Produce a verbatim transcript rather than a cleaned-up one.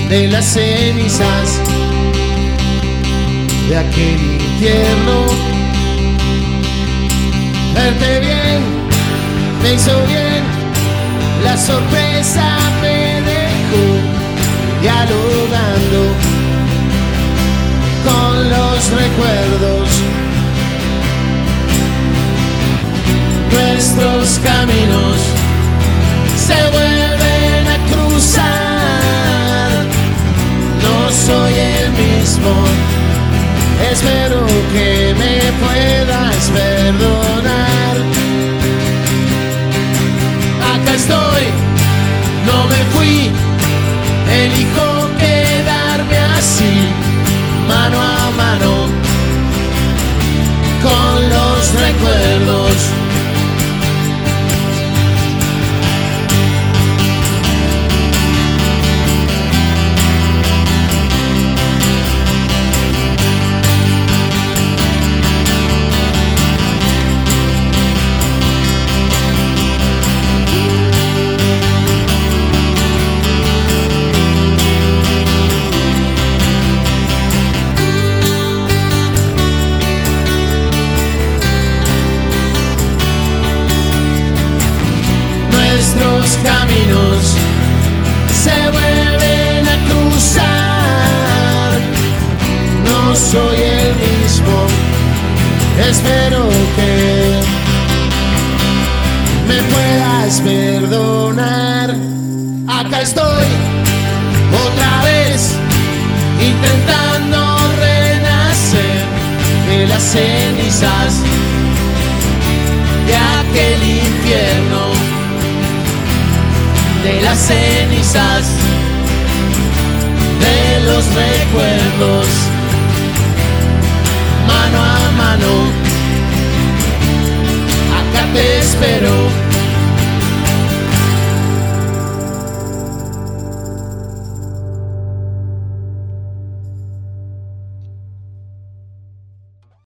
de las cenizas de aquel infierno. Verte bien me hizo bien, la sorpresa me dejó dialogando con los recuerdos. Nuestros caminos se vuelven a cruzar. No soy el mismo, espero que me puedas perdonar. Acá estoy, no me fui, elijo quedarme así, mano a mano, con los recuerdos. Nuestros caminos se vuelven a cruzar. No soy el mismo, espero que me puedas perdonar. Acá estoy, otra vez, intentando renacer de las cenizas de aquel infierno. De las cenizas, de los recuerdos, mano a mano, acá te espero.